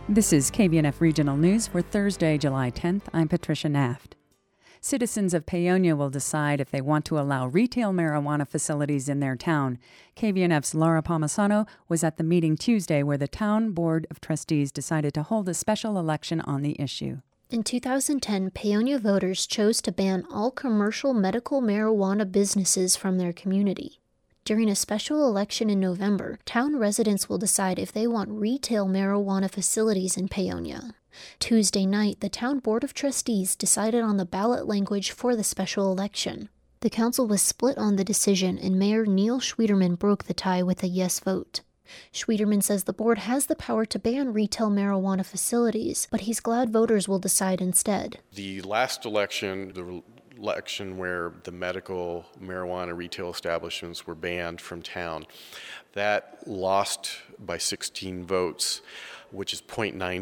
This is KVNF Regional News for Thursday, July 10th. I'm Patricia Naft. Citizens of Paonia will decide if they want to allow retail marijuana facilities in their town. KVNF's Laura Palmisano was at the meeting Tuesday where the Town Board of Trustees decided to hold a special election on the issue. In 2010, Paonia voters chose to ban all commercial medical marijuana businesses from their community. During a special election in November, town residents will decide if they want retail marijuana facilities in Paonia. Tuesday night, the Town Board of Trustees decided on the ballot language for the special election. The council was split on the decision, and Mayor Neil Schwieterman broke the tie with a yes vote. Schwieterman says the board has the power to ban retail marijuana facilities, but he's glad voters will decide instead. The last election, the election where the medical marijuana retail establishments were banned from town, that lost by 16 votes, which is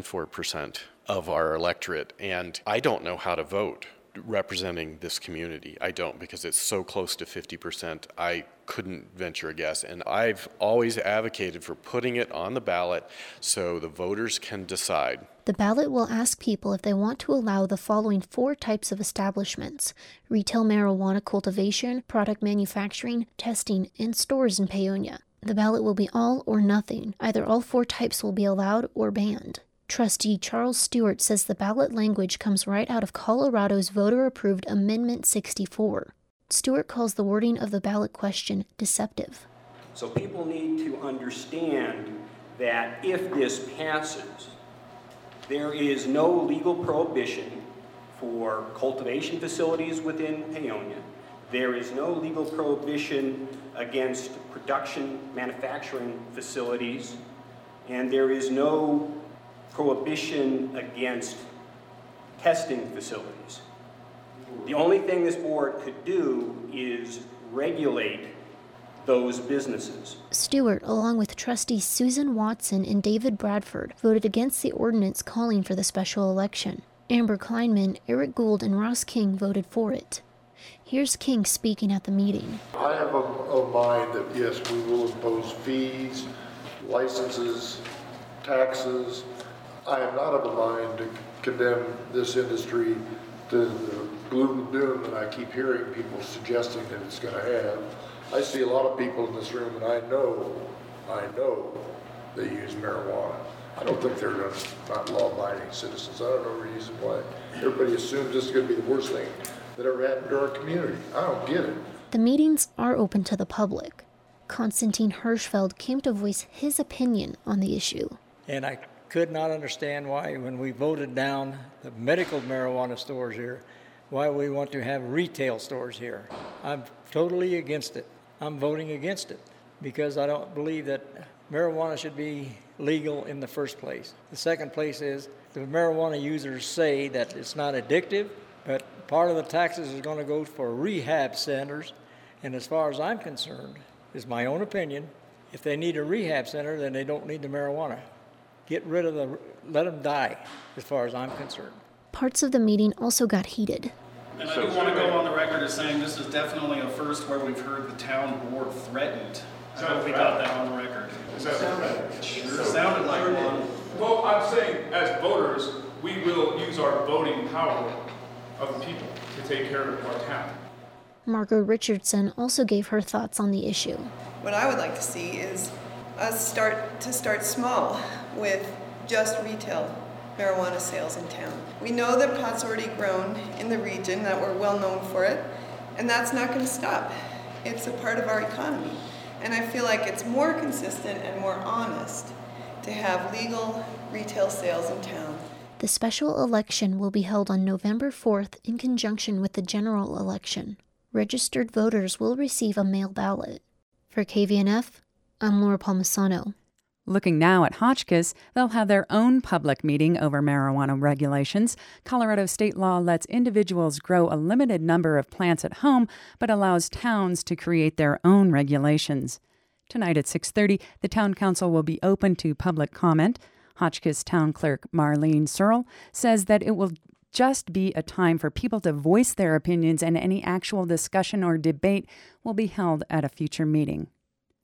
0.94% of our electorate. And I don't know how to vote representing this community. I don't, because it's so close to 50%. I couldn't venture a guess. And I've always advocated for putting it on the ballot so the voters can decide. The ballot will ask people if they want to allow the following 4 types of establishments: retail marijuana cultivation, product manufacturing, testing, and stores in Paonia. The ballot will be all or nothing. Either all 4 types will be allowed or banned. Trustee Charles Stewart says the ballot language comes right out of Colorado's voter-approved Amendment 64. Stewart calls the wording of the ballot question deceptive. So people need to understand that if this passes, there is no legal prohibition for cultivation facilities within Paonia. There is no legal prohibition against production manufacturing facilities, and there is no prohibition against testing facilities. The only thing this board could do is regulate those businesses. Stewart, along with trustees Susan Watson and David Bradford, voted against the ordinance calling for the special election. Amber Kleinman, Eric Gould, and Ross King voted for it. Here's King speaking at the meeting. I have a mind that, yes, we will impose fees, licenses, taxes. I am not of a mind to condemn this industry to the gloom and doom that I keep hearing people suggesting that it's going to have. I see a lot of people in this room, and I know they use marijuana. I don't think they're not law-abiding citizens. I don't know the reason why everybody assumes this is going to be the worst thing that ever happened to our community. I don't get it. The meetings are open to the public. Konstantin Hirschfeld came to voice his opinion on the issue. And I could not understand why, when we voted down the medical marijuana stores here, why we want to have retail stores here. I'm totally against it. I'm voting against it because I don't believe that marijuana should be legal in the first place. The second place is the marijuana users say that it's not addictive, but part of the taxes is going to go for rehab centers. And as far as I'm concerned, is my own opinion, if they need a rehab center, then they don't need the marijuana. Get rid of let them die, as far as I'm concerned. Parts of the meeting also got heated. And I do want to go on the record as saying this is definitely a first where we've heard the town board threatened. I hope we got that on the record. Is that right? It sure sounded like one. Well, I'm saying, as voters, we will use our voting power of the people to take care of our town. Margot Richardson also gave her thoughts on the issue. What I would like to see is us start small with just retail marijuana sales in town. We know that pot's already grown in the region, that we're well known for it, and that's not going to stop. It's a part of our economy. And I feel like it's more consistent and more honest to have legal retail sales in town. The special election will be held on November 4th in conjunction with the general election. Registered voters will receive a mail ballot. For KVNF, I'm Laura Palmisano. Looking now at Hotchkiss, they'll have their own public meeting over marijuana regulations. Colorado state law lets individuals grow a limited number of plants at home, but allows towns to create their own regulations. Tonight at 6:30, the town council will be open to public comment. Hotchkiss town clerk Marlene Searle says that it will just be a time for people to voice their opinions, and any actual discussion or debate will be held at a future meeting.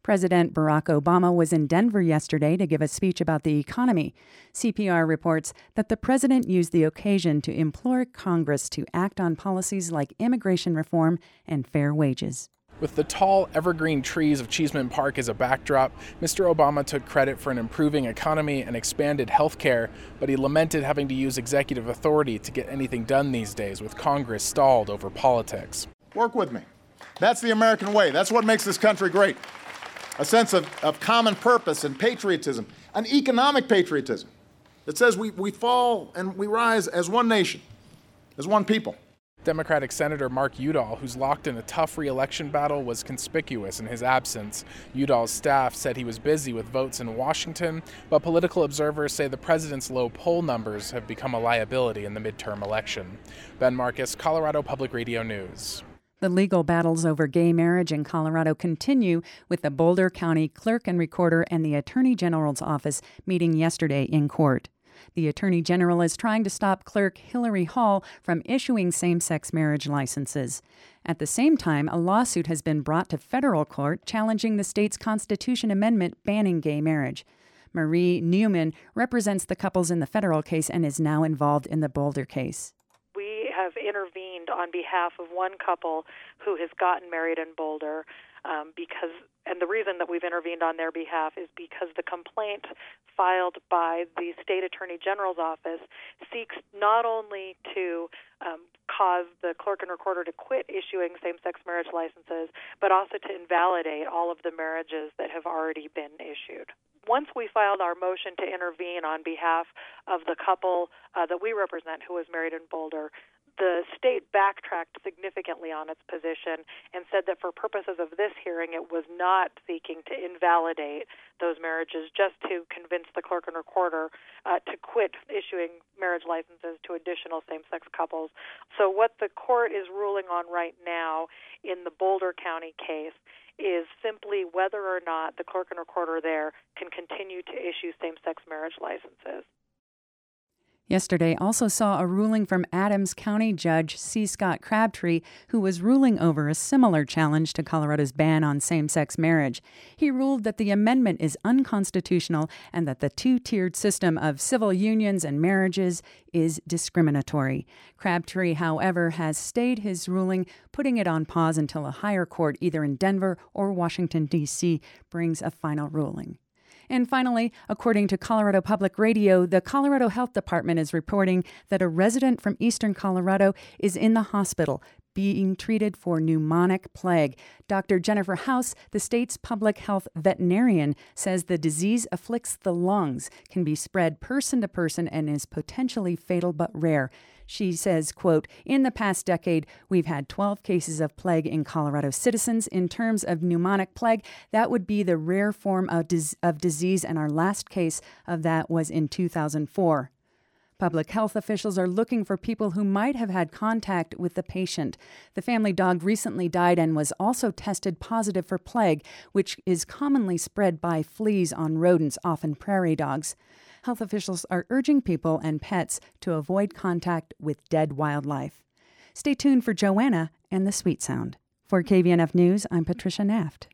President Barack Obama was in Denver yesterday to give a speech about the economy. CPR reports that the president used the occasion to implore Congress to act on policies like immigration reform and fair wages. With the tall, evergreen trees of Cheeseman Park as a backdrop, Mr. Obama took credit for an improving economy and expanded health care, but he lamented having to use executive authority to get anything done these days, with Congress stalled over politics. Work with me. That's the American way. That's what makes this country great. A sense of common purpose and patriotism, an economic patriotism that says we fall and we rise as one nation, as one people. Democratic Senator Mark Udall, who's locked in a tough re-election battle, was conspicuous in his absence. Udall's staff said he was busy with votes in Washington, but political observers say the president's low poll numbers have become a liability in the midterm election. Ben Marcus, Colorado Public Radio News. The legal battles over gay marriage in Colorado continue, with the Boulder County Clerk and Recorder and the Attorney General's office meeting yesterday in court. The Attorney General is trying to stop Clerk Hillary Hall from issuing same-sex marriage licenses. At the same time, a lawsuit has been brought to federal court challenging the state's Constitution amendment banning gay marriage. Marie Newman represents the couples in the federal case and is now involved in the Boulder case. We have intervened on behalf of one couple who has gotten married in Boulder and the reason that we've intervened on their behalf is because the complaint filed by the state attorney general's office seeks not only to cause the clerk and recorder to quit issuing same-sex marriage licenses, but also to invalidate all of the marriages that have already been issued. Once we filed our motion to intervene on behalf of the couple that we represent who was married in Boulder, the state backtracked significantly on its position and said that for purposes of this hearing, it was not seeking to invalidate those marriages, just to convince the clerk and recorder to quit issuing marriage licenses to additional same-sex couples. So what the court is ruling on right now in the Boulder County case is simply whether or not the clerk and recorder there can continue to issue same-sex marriage licenses. Yesterday also saw a ruling from Adams County Judge C. Scott Crabtree, who was ruling over a similar challenge to Colorado's ban on same-sex marriage. He ruled that the amendment is unconstitutional and that the two-tiered system of civil unions and marriages is discriminatory. Crabtree, however, has stayed his ruling, putting it on pause until a higher court, either in Denver or Washington, D.C., brings a final ruling. And finally, according to Colorado Public Radio, the Colorado Health Department is reporting that a resident from eastern Colorado is in the hospital being treated for pneumonic plague. Dr. Jennifer House, the state's public health veterinarian, says the disease afflicts the lungs, can be spread person to person, and is potentially fatal but rare. She says, quote, "In the past decade, we've had 12 cases of plague in Colorado citizens. In terms of pneumonic plague, that would be the rare form of disease, and our last case of that was in 2004. Public health officials are looking for people who might have had contact with the patient. The family dog recently died and was also tested positive for plague, which is commonly spread by fleas on rodents, often prairie dogs. Health officials are urging people and pets to avoid contact with dead wildlife." Stay tuned for Joanna and the Sweet Sound. For KVNF News, I'm Patricia Naft.